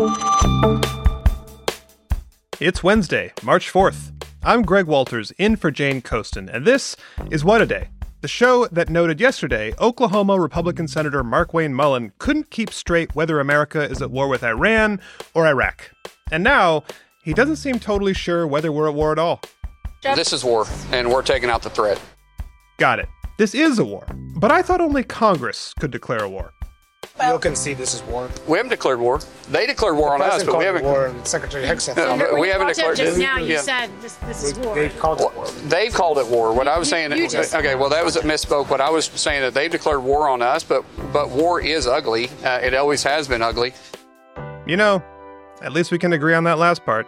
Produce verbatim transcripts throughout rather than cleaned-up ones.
It's Wednesday, March fourth. I'm Greg Walters, in for Jane Coaston, and this is What a Day, the show that noted yesterday Oklahoma Republican Senator Markwayne Mullin couldn't keep straight whether America is at war with Iran or Iraq. And now, he doesn't seem totally sure whether we're at war at all. This is war, and we're taking out the threat. Got it. This is a war. But I thought only Congress could declare a war. You'll concede this is war. We haven't declared war. They declared war on us, but we haven't. War, and Secretary Hicks said No, that. we haven't declared. Just now, yeah. you said this, this is war. They've called it war. They've called it war. What I was saying. you just- Okay, well, that was a misspoke. What I was saying that they've declared war on us, but but war is ugly. Uh, it always has been ugly. You know, at least we can agree on that last part.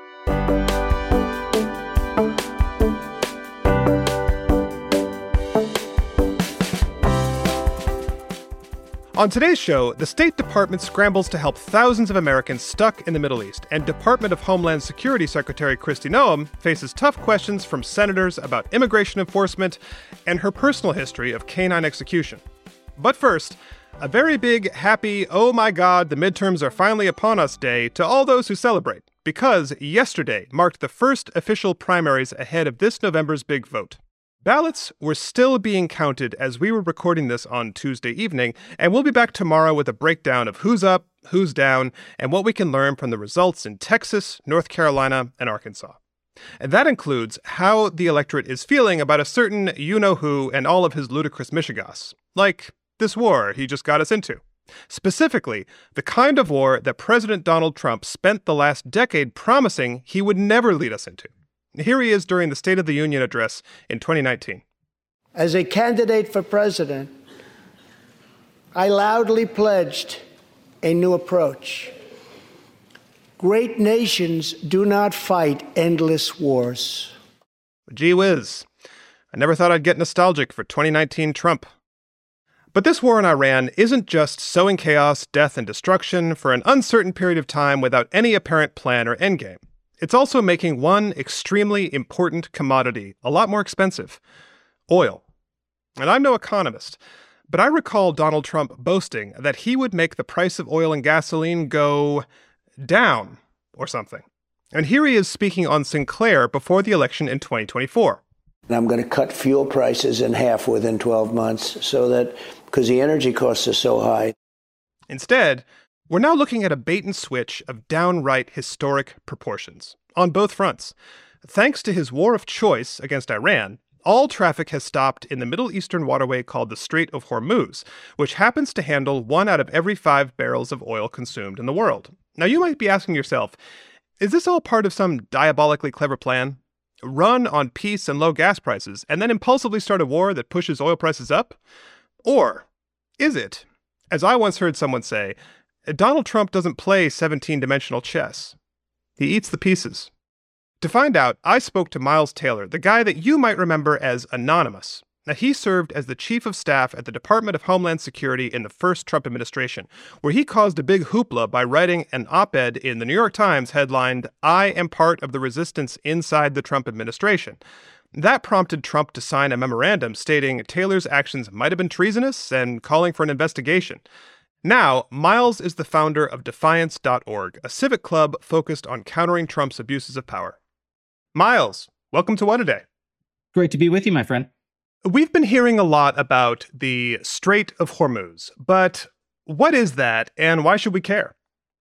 On today's show, the State Department scrambles to help thousands of Americans stuck in the Middle East, and Department of Homeland Security Secretary Kristi Noem faces tough questions from senators about immigration enforcement and her personal history of canine execution. But first, a very big, happy, oh my God, the midterms are finally upon us day to all those who celebrate, because yesterday marked the first official primaries ahead of this November's big vote. Ballots were still being counted as we were recording this on Tuesday evening, and we'll be back tomorrow with a breakdown of who's up, who's down, and what we can learn from the results in Texas, North Carolina, and Arkansas. And that includes how the electorate is feeling about a certain you-know-who and all of his ludicrous mishigas, like this war he just got us into. Specifically, the kind of war that President Donald Trump spent the last decade promising he would never lead us into. Here he is during the State of the Union address in twenty nineteen. As a candidate for president, I loudly pledged a new approach. Great nations do not fight endless wars. Gee whiz. I never thought I'd get nostalgic for twenty nineteen Trump. But this war in Iran isn't just sowing chaos, death, and destruction for an uncertain period of time without any apparent plan or endgame. It's also making one extremely important commodity a lot more expensive: oil. And I'm no economist, but I recall Donald Trump boasting that he would make the price of oil and gasoline go down or something. And here he is speaking on Sinclair before the election in twenty twenty-four. And I'm going to cut fuel prices in half within twelve months so that, because the energy costs are so high. Instead, we're now looking at a bait and switch of downright historic proportions on both fronts. Thanks to his war of choice against Iran, all traffic has stopped in the Middle Eastern waterway called the Strait of Hormuz, which happens to handle one out of every five barrels of oil consumed in the world. Now, you might be asking yourself, is this all part of some diabolically clever plan? Run on peace and low gas prices, and then impulsively start a war that pushes oil prices up? Or is it, as I once heard someone say, Donald Trump doesn't play seventeen-dimensional chess. He eats the pieces. To find out, I spoke to Miles Taylor, the guy that you might remember as Anonymous. Now, he served as the chief of staff at the Department of Homeland Security in the first Trump administration, where he caused a big hoopla by writing an op-ed in the New York Times headlined, "I am part of the resistance inside the Trump administration." That prompted Trump to sign a memorandum stating Taylor's actions might have been treasonous and calling for an investigation. Now, Miles is the founder of Defiance dot org, a civic club focused on countering Trump's abuses of power. Miles, welcome to What a Day. Great to be with you, my friend. We've been hearing a lot about the Strait of Hormuz, but what is that and why should we care?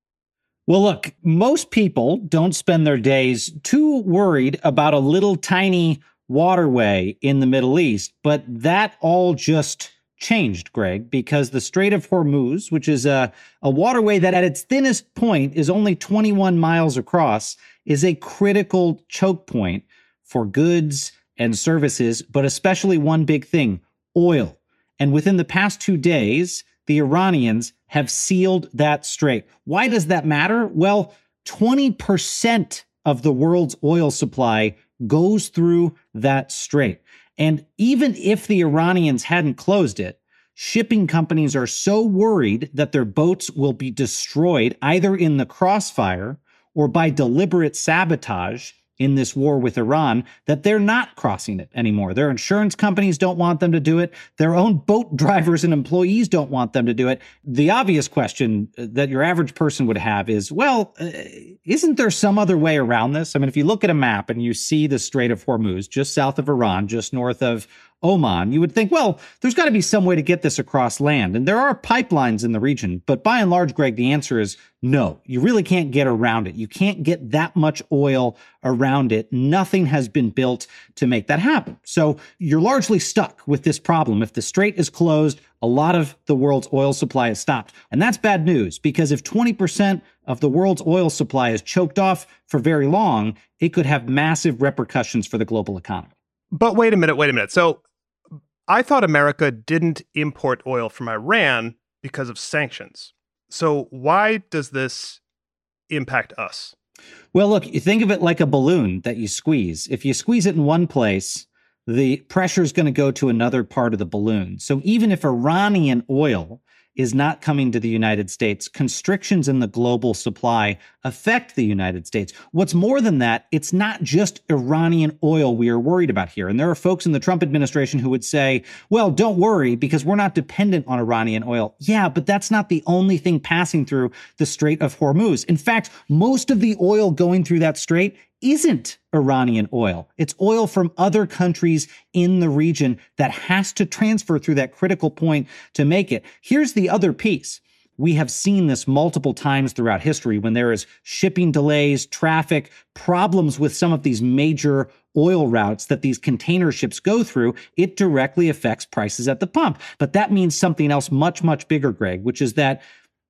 Well, look, most people don't spend their days too worried about a little tiny waterway in the Middle East, but that all just changed, Greg, because the Strait of Hormuz, which is a, a waterway that at its thinnest point is only twenty-one miles across, is a critical choke point for goods and services, but especially one big thing, oil. And within the past two days, the Iranians have sealed that strait. Why does that matter? Well, twenty percent of the world's oil supply goes through that strait. And even if the Iranians hadn't closed it, shipping companies are so worried that their boats will be destroyed either in the crossfire or by deliberate sabotage in this war with Iran that they're not crossing it anymore. Their insurance companies don't want them to do it. Their own boat drivers and employees don't want them to do it. The obvious question that your average person would have is, well, uh, isn't there some other way around this? I mean, if you look at a map and you see the Strait of Hormuz just south of Iran, just north of Oman, you would think, well, there's got to be some way to get this across land. And there are pipelines in the region. But by and large, Greg, the answer is no. You really can't get around it. You can't get that much oil around it. Nothing has been built to make that happen. So you're largely stuck with this problem. If the strait is closed, a lot of the world's oil supply is stopped. And that's bad news, because if twenty percent of the world's oil supply is choked off for very long, it could have massive repercussions for the global economy. But wait a minute, wait a minute. So I thought America didn't import oil from Iran because of sanctions. So why does this impact us? Well, look, you think of it like a balloon that you squeeze. If you squeeze it in one place, the pressure is going to go to another part of the balloon. So even if Iranian oil is not coming to the United States, constrictions in the global supply affect the United States. What's more than that, it's not just Iranian oil we are worried about here. And there are folks in the Trump administration who would say, well, don't worry, because we're not dependent on Iranian oil. Yeah, but that's not the only thing passing through the Strait of Hormuz. In fact, most of the oil going through that strait isn't Iranian oil. It's oil from other countries in the region that has to transfer through that critical point to make it. Here's the other piece. We have seen this multiple times throughout history when there is shipping delays, traffic, problems with some of these major oil routes that these container ships go through. It directly affects prices at the pump. But that means something else much, much bigger, Greg, which is that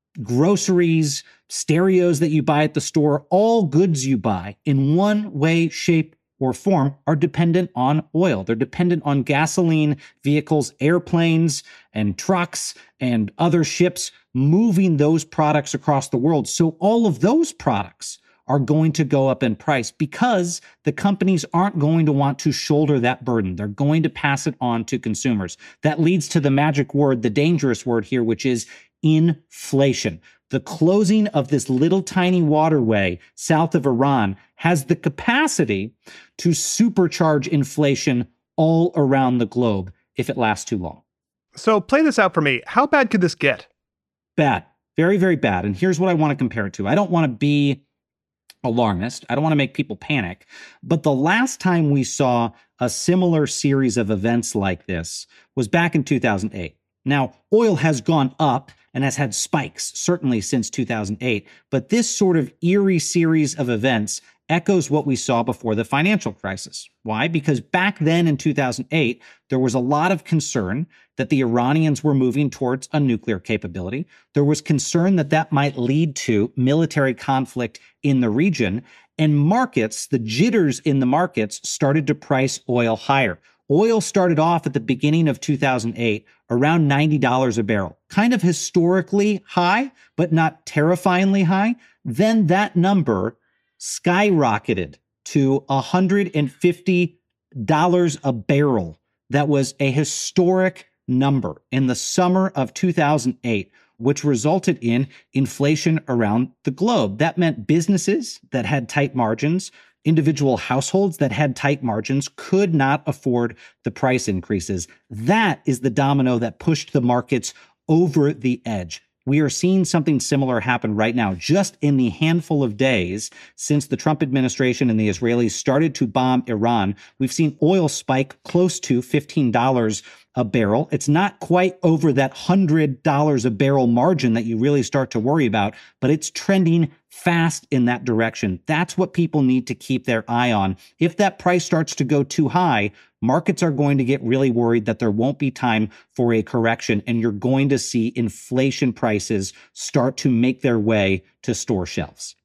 groceries, stereos that you buy at the store, all goods you buy in one way, shape, or form are dependent on oil. They're dependent on gasoline vehicles, airplanes, and trucks, and other ships moving those products across the world. So all of those products are going to go up in price because the companies aren't going to want to shoulder that burden. They're going to pass it on to consumers. That leads to the magic word, the dangerous word here, which is inflation. The closing of this little tiny waterway south of Iran has the capacity to supercharge inflation all around the globe if it lasts too long. So play this out for me. How bad could this get? Bad. Very, very bad. And here's what I want to compare it to. I don't want to be alarmist. I don't want to make people panic. But the last time we saw a similar series of events like this was back in two thousand eight. Now, oil has gone up and has had spikes, certainly since two thousand eight. But this sort of eerie series of events echoes what we saw before the financial crisis. Why? Because back then in two thousand eight, there was a lot of concern that the Iranians were moving towards a nuclear capability. There was concern that that might lead to military conflict in the region. And markets, the jitters in the markets, started to price oil higher. Oil started off at the beginning of two thousand eight around ninety dollars a barrel, kind of historically high, but not terrifyingly high. Then that number skyrocketed to one hundred fifty dollars a barrel. That was a historic number in the summer of two thousand eight, which resulted in inflation around the globe. That meant businesses that had tight margins, individual households that had tight margins could not afford the price increases. That is the domino that pushed the markets over the edge. We are seeing something similar happen right now, just in the handful of days since the Trump administration and the Israelis started to bomb Iran. We've seen oil spike close to fifteen dollars a barrel. It's not quite over that one hundred dollars a barrel margin that you really start to worry about, but it's trending fast in that direction. That's what people need to keep their eye on. If that price starts to go too high, markets are going to get really worried that there won't be time for a correction, and you're going to see inflation prices start to make their way to store shelves.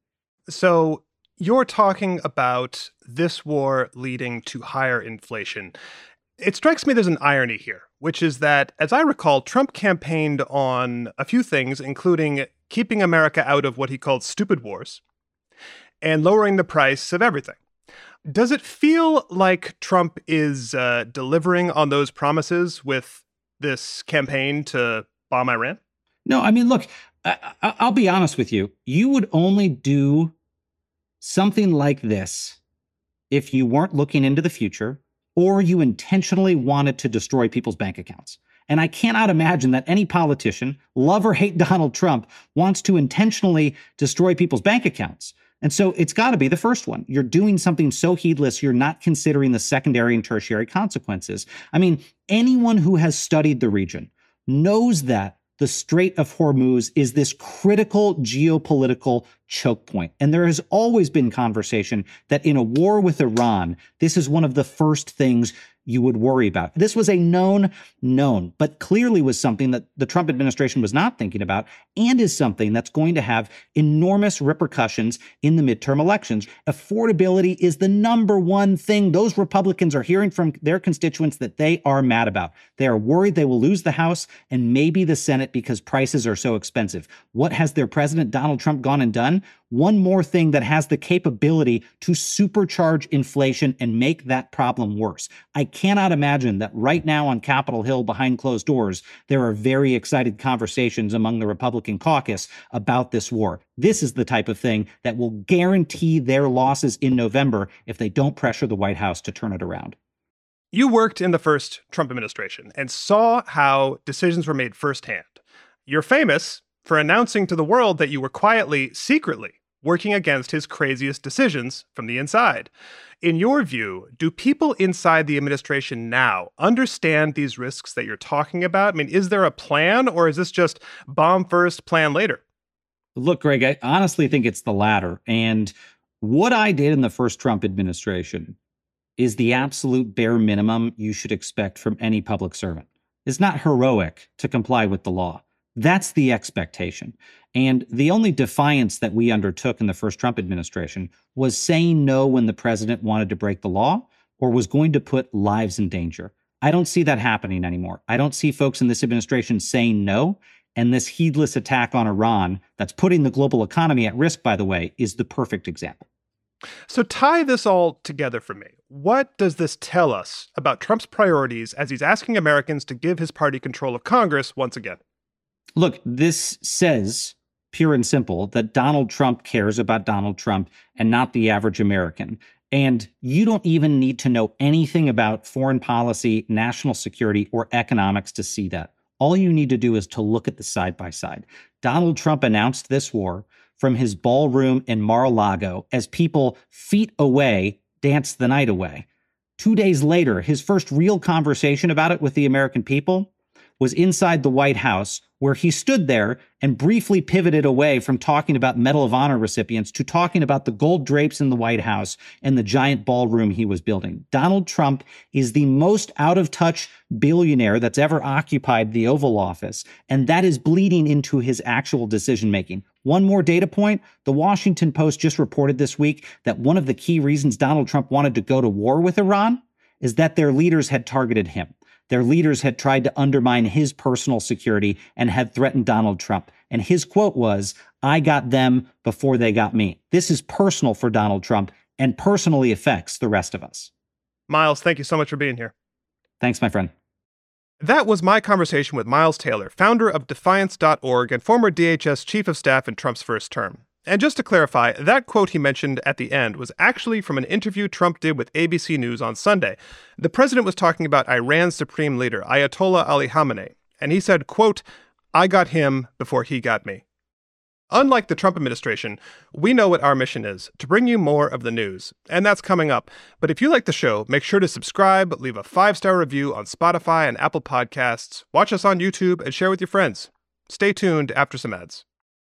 So you're talking about this war leading to higher inflation. It strikes me there's an irony here, which is that, as I recall, Trump campaigned on a few things, including keeping America out of what he called stupid wars and lowering the price of everything. Does it feel like Trump is uh, delivering on those promises with this campaign to bomb Iran? No, I mean, look, I, I, I'll be honest with you. You would only do something like this if you weren't looking into the future or you intentionally wanted to destroy people's bank accounts. And I cannot imagine that any politician, love or hate Donald Trump, wants to intentionally destroy people's bank accounts. And so it's got to be the first one. You're doing something so heedless, you're not considering the secondary and tertiary consequences. I mean, anyone who has studied the region knows that the Strait of Hormuz is this critical geopolitical choke point. And there has always been conversation that in a war with Iran, this is one of the first things you would worry about. This was a known known, but clearly was something that the Trump administration was not thinking about and is something that's going to have enormous repercussions in the midterm elections. Affordability is the number one thing those Republicans are hearing from their constituents that they are mad about. They are worried they will lose the House and maybe the Senate because prices are so expensive. What has their president, Donald Trump, gone and done? One more thing that has the capability to supercharge inflation and make that problem worse. I cannot imagine that right now on Capitol Hill behind closed doors, there are very excited conversations among the Republican caucus about this war. This is the type of thing that will guarantee their losses in November if they don't pressure the White House to turn it around. You worked in the first Trump administration and saw how decisions were made firsthand. You're famous for announcing to the world that you were quietly, secretly working against his craziest decisions from the inside. In your view, do people inside the administration now understand these risks that you're talking about? I mean, is there a plan, or is this just bomb first, plan later? Look, Greg, I honestly think it's the latter. And what I did in the first Trump administration is the absolute bare minimum you should expect from any public servant. It's not heroic to comply with the law. That's the expectation. And the only defiance that we undertook in the first Trump administration was saying no when the president wanted to break the law or was going to put lives in danger. I don't see that happening anymore. I don't see folks in this administration saying no. And this heedless attack on Iran that's putting the global economy at risk, by the way, is the perfect example. So tie this all together for me. What does this tell us about Trump's priorities as he's asking Americans to give his party control of Congress once again? Look, this says, pure and simple, that Donald Trump cares about Donald Trump and not the average American. And you don't even need to know anything about foreign policy, national security, or economics to see that. All you need to do is to look at the side by side. Donald Trump announced this war from his ballroom in Mar-a-Lago as people feet away danced the night away. Two days later, his first real conversation about it with the American people was inside the White House, where he stood there and briefly pivoted away from talking about Medal of Honor recipients to talking about the gold drapes in the White House and the giant ballroom he was building. Donald Trump is the most out-of-touch billionaire that's ever occupied the Oval Office, and that is bleeding into his actual decision-making. One more data point, the Washington Post just reported this week that one of the key reasons Donald Trump wanted to go to war with Iran is that their leaders had targeted him. Their leaders had tried to undermine his personal security and had threatened Donald Trump. And his quote was, "I got them before they got me." This is personal for Donald Trump and personally affects the rest of us. Miles, thank you so much for being here. Thanks, my friend. That was my conversation with Miles Taylor, founder of Defiance dot org and former D H S chief of staff in Trump's first term. And just to clarify, that quote he mentioned at the end was actually from an interview Trump did with A B C News on Sunday. The president was talking about Iran's supreme leader, Ayatollah Ali Khamenei, and he said, quote, "I got him before he got me." Unlike the Trump administration, we know what our mission is, to bring you more of the news, and that's coming up. But if you like the show, make sure to subscribe, leave a five-star review on Spotify and Apple Podcasts, watch us on YouTube, and share with your friends. Stay tuned after some ads.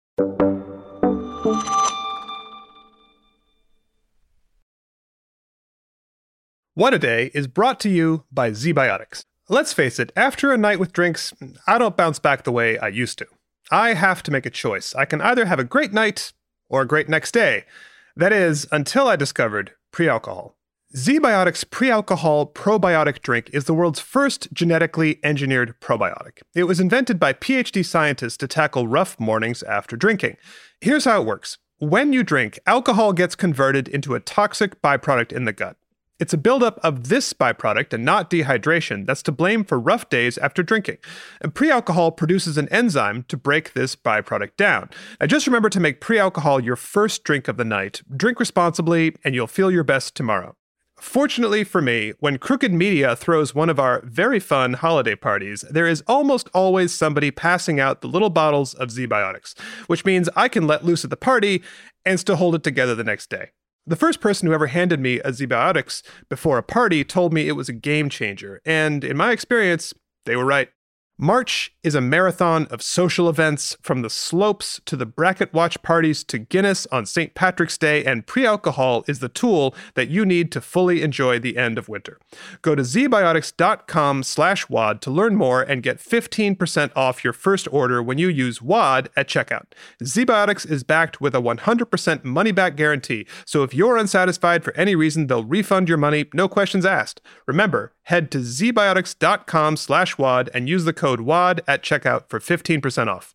What a Day is brought to you by ZBiotics. Let's face it, after a night with drinks, I don't bounce back the way I used to. I have to make a choice. I can either have a great night or a great next day. That is, until I discovered pre-alcohol. ZBiotics Pre-Alcohol Probiotic Drink is the world's first genetically engineered probiotic. It was invented by PhD scientists to tackle rough mornings after drinking. Here's how it works. When you drink, alcohol gets converted into a toxic byproduct in the gut. It's a buildup of this byproduct and not dehydration that's to blame for rough days after drinking. And pre-alcohol produces an enzyme to break this byproduct down. Now just remember to make pre-alcohol your first drink of the night. Drink responsibly and you'll feel your best tomorrow. Fortunately for me, when Crooked Media throws one of our very fun holiday parties, there is almost always somebody passing out the little bottles of ZBiotics, which means I can let loose at the party and still hold it together the next day. The first person who ever handed me a ZBiotics before a party told me it was a game changer, and in my experience, they were right. March is a marathon of social events, from the slopes to the bracket watch parties to Guinness on Saint Patrick's Day, and pre-alcohol is the tool that you need to fully enjoy the end of winter. Go to zbiotics.com slash WAD to learn more and get fifteen percent off your first order when you use WAD at checkout. ZBiotics is backed with a one hundred percent money-back guarantee, so if you're unsatisfied for any reason, they'll refund your money, no questions asked. Remember, head to zbiotics.com slash WAD and use the code WAD at checkout for fifteen percent off.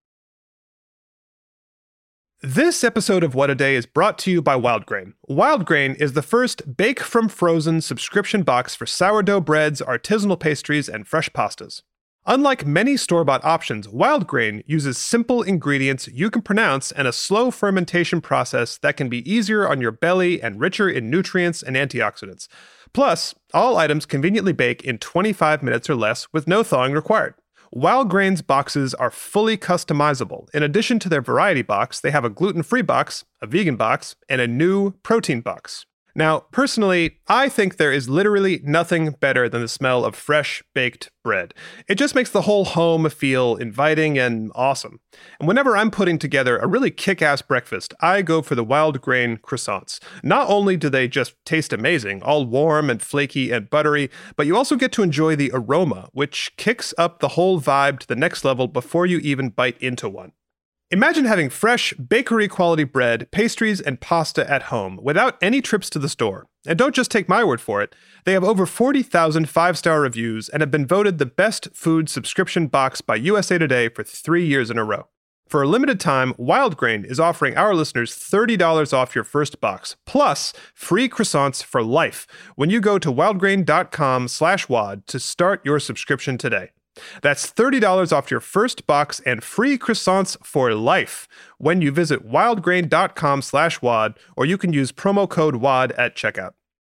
This episode of What a Day is brought to you by WildGrain. WildGrain is the first bake-from-frozen subscription box for sourdough breads, artisanal pastries, and fresh pastas. Unlike many store-bought options, WildGrain uses simple ingredients you can pronounce and a slow fermentation process that can be easier on your belly and richer in nutrients and antioxidants. Plus, all items conveniently bake in twenty-five minutes or less with no thawing required. WildGrain's boxes are fully customizable. In addition to their variety box, they have a gluten-free box, a vegan box, and a new protein box. Now, personally, I think there is literally nothing better than the smell of fresh baked bread. It just makes the whole home feel inviting and awesome. And whenever I'm putting together a really kick-ass breakfast, I go for the WildGrain croissants. Not only do they just taste amazing, all warm and flaky and buttery, but you also get to enjoy the aroma, which kicks up the whole vibe to the next level before you even bite into one. Imagine having fresh, bakery-quality bread, pastries, and pasta at home without any trips to the store. And don't just take my word for it. They have over forty thousand five-star reviews and have been voted the best food subscription box by U S A Today for three years in a row. For a limited time, WildGrain is offering our listeners thirty dollars off your first box, plus free croissants for life when you go to wildgrain.com slash WAD to start your subscription today. That's thirty dollars off your first box and free croissants for life when you visit wildgrain.com slash WAD, or you can use promo code WAD at checkout.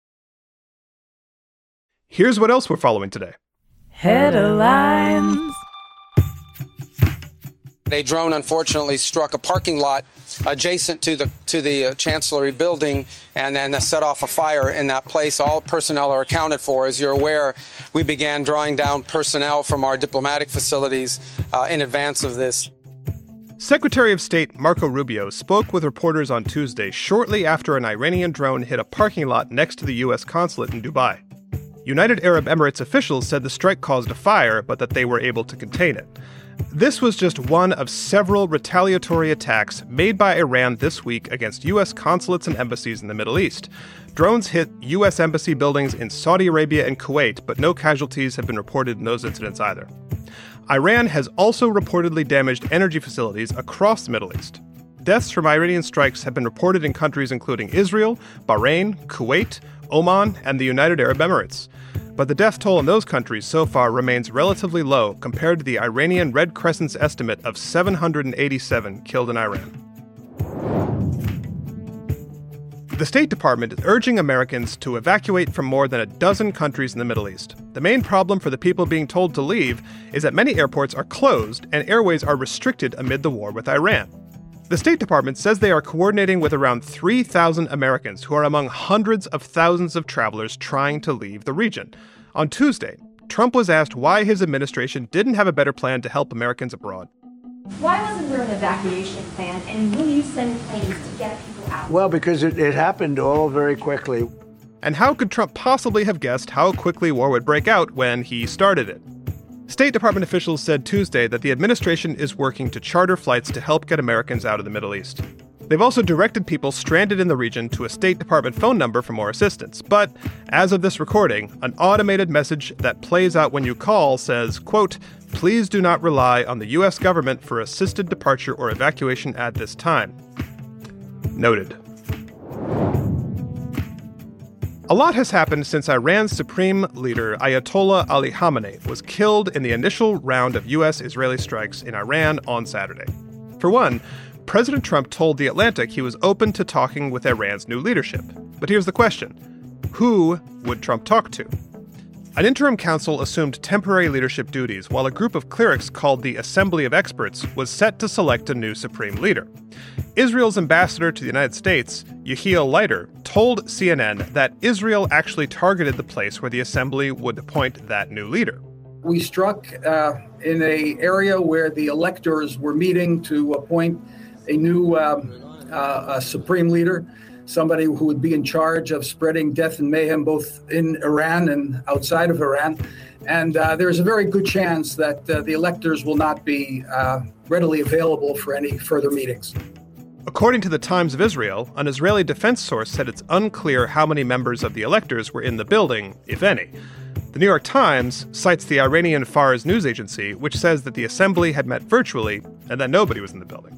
Here's what else we're following today. Headlines. A drone unfortunately struck a parking lot adjacent to the to the uh, Chancellery building and then uh, set off a fire in that place. All personnel are accounted for. As you're aware, we began drawing down personnel from our diplomatic facilities uh, in advance of this. Secretary of State Marco Rubio spoke with reporters on Tuesday shortly after an Iranian drone hit a parking lot next to the U S consulate in Dubai. United Arab Emirates officials said the strike caused a fire, but that they were able to contain it. This was just one of several retaliatory attacks made by Iran this week against U S consulates and embassies in the Middle East. Drones hit U S embassy buildings in Saudi Arabia and Kuwait, but no casualties have been reported in those incidents either. Iran has also reportedly damaged energy facilities across the Middle East. Deaths from Iranian strikes have been reported in countries including Israel, Bahrain, Kuwait, Oman, and the United Arab Emirates. But the death toll in those countries so far remains relatively low compared to the Iranian Red Crescent's estimate of seven hundred eighty-seven killed in Iran. The State Department is urging Americans to evacuate from more than a dozen countries in the Middle East. The main problem for the people being told to leave is that many airports are closed and airways are restricted amid the war with Iran. The State Department says they are coordinating with around three thousand Americans who are among hundreds of thousands of travelers trying to leave the region. On Tuesday, Trump was asked why his administration didn't have a better plan to help Americans abroad. Why wasn't there an evacuation plan, and will you send planes to get people out? Well, because it, it happened all very quickly. And how could Trump possibly have guessed how quickly war would break out when he started it? State Department officials said Tuesday that the administration is working to charter flights to help get Americans out of the Middle East. They've also directed people stranded in the region to a State Department phone number for more assistance. But as of this recording, an automated message that plays out when you call says, quote, "Please do not rely on the U S government for assisted departure or evacuation at this time." Noted. A lot has happened since Iran's supreme leader, Ayatollah Ali Khamenei, was killed in the initial round of U S-Israeli strikes in Iran on Saturday. For one, President Trump told The Atlantic he was open to talking with Iran's new leadership. But here's the question. Who would Trump talk to? An interim council assumed temporary leadership duties, while a group of clerics called the Assembly of Experts was set to select a new supreme leader. Israel's ambassador to the United States, Yehiel Leiter, told C N N that Israel actually targeted the place where the assembly would appoint that new leader. We struck uh, in an area where the electors were meeting to appoint a new um, uh, a supreme leader, somebody who would be in charge of spreading death and mayhem both in Iran and outside of Iran. And uh, there's a very good chance that uh, the electors will not be uh, readily available for any further meetings. According to the Times of Israel, an Israeli defense source said it's unclear how many members of the electors were in the building, if any. The New York Times cites the Iranian Fars news agency, which says that the assembly had met virtually and that nobody was in the building.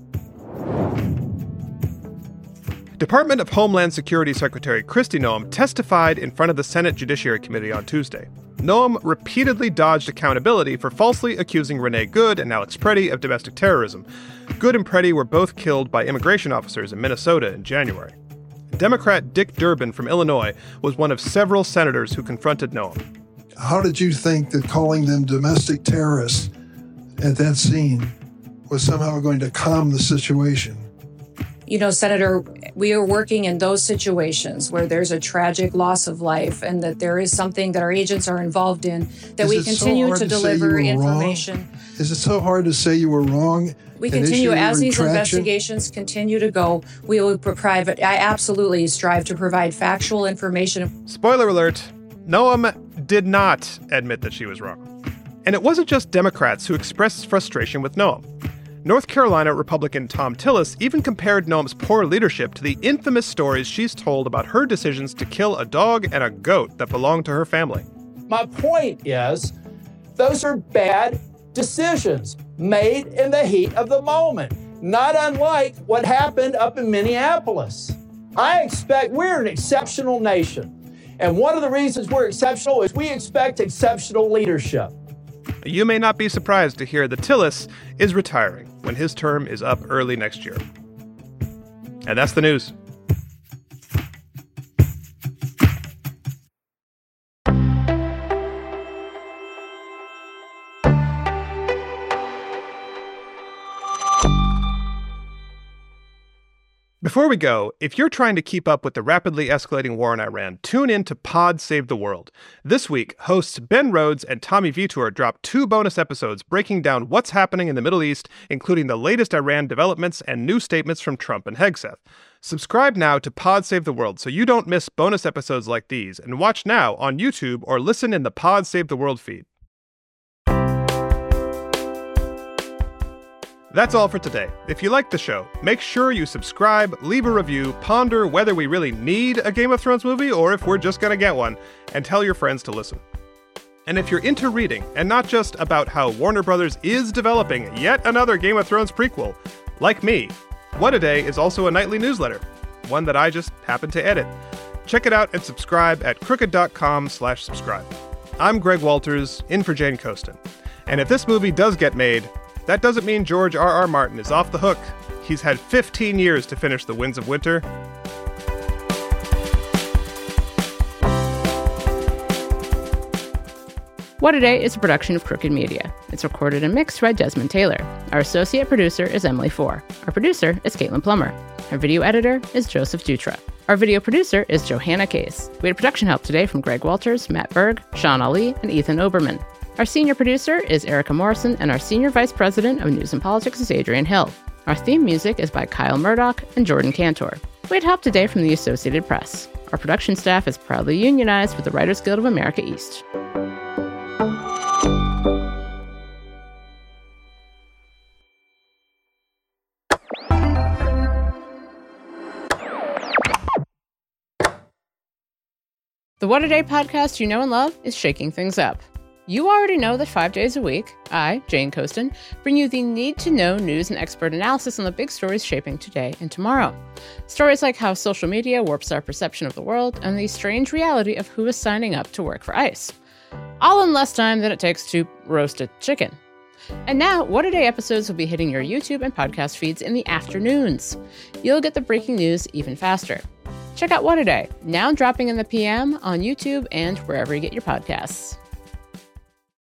Department of Homeland Security Secretary Kristi Noem testified in front of the Senate Judiciary Committee on Tuesday. Noem repeatedly dodged accountability for falsely accusing Renee Good and Alex Preddy of domestic terrorism. Good and Preddy were both killed by immigration officers in Minnesota in January. Democrat Dick Durbin from Illinois was one of several senators who confronted Noem. How did you think that calling them domestic terrorists at that scene was somehow going to calm the situation? You know, Senator, we are working in those situations where there's a tragic loss of life and that there is something that our agents are involved in, that we continue to deliver information. Is it so hard to say you were wrong? We continue, as these investigations continue to go, we will provide, I absolutely strive to provide factual information. Spoiler alert, Noem did not admit that she was wrong. And it wasn't just Democrats who expressed frustration with Noem. North Carolina Republican Thom Tillis even compared Noem's poor leadership to the infamous stories she's told about her decisions to kill a dog and a goat that belonged to her family. My point is, those are bad decisions made in the heat of the moment, not unlike what happened up in Minneapolis. I expect we're an exceptional nation, and one of the reasons we're exceptional is we expect exceptional leadership. You may not be surprised to hear that Tillis is retiring when his term is up early next year. And that's the news. Before we go, if you're trying to keep up with the rapidly escalating war in Iran, tune in to Pod Save the World. This week, hosts Ben Rhodes and Tommy Vitor drop two bonus episodes breaking down what's happening in the Middle East, including the latest Iran developments and new statements from Trump and Hegseth. Subscribe now to Pod Save the World so you don't miss bonus episodes like these, and watch now on YouTube or listen in the Pod Save the World feed. That's all for today. If you like the show, make sure you subscribe, leave a review, ponder whether we really need a Game of Thrones movie or if we're just gonna get one, and tell your friends to listen. And if you're into reading, and not just about how Warner Brothers is developing yet another Game of Thrones prequel, like me, What a Day is also a nightly newsletter, one that I just happen to edit. Check it out and subscribe at crooked.com slash subscribe. I'm Greg Walters, in for Jane Coaston. And if this movie does get made, that doesn't mean George R R. Martin is off the hook. He's had fifteen years to finish The Winds of Winter. What a Day is a production of Crooked Media. It's recorded and mixed by Desmond Taylor. Our associate producer is Emily Four. Our producer is Caitlin Plummer. Our video editor is Joseph Dutra. Our video producer is Johanna Case. We had production help today from Greg Walters, Matt Berg, Sean Ali, and Ethan Oberman. Our senior producer is Erica Morrison, and our senior vice president of news and politics is Adrian Hill. Our theme music is by Kyle Murdoch and Jordan Cantor. We had help today from the Associated Press. Our production staff is proudly unionized with the Writers Guild of America East. The What a Day podcast you know and love is shaking things up. You already know that five days a week, I, Jane Coaston, bring you the need-to-know news and expert analysis on the big stories shaping today and tomorrow. Stories like how social media warps our perception of the world and the strange reality of who is signing up to work for ICE. All in less time than it takes to roast a chicken. And now, What a Day episodes will be hitting your YouTube and podcast feeds in the afternoons. You'll get the breaking news even faster. Check out What a Day, now dropping in the P M on YouTube and wherever you get your podcasts.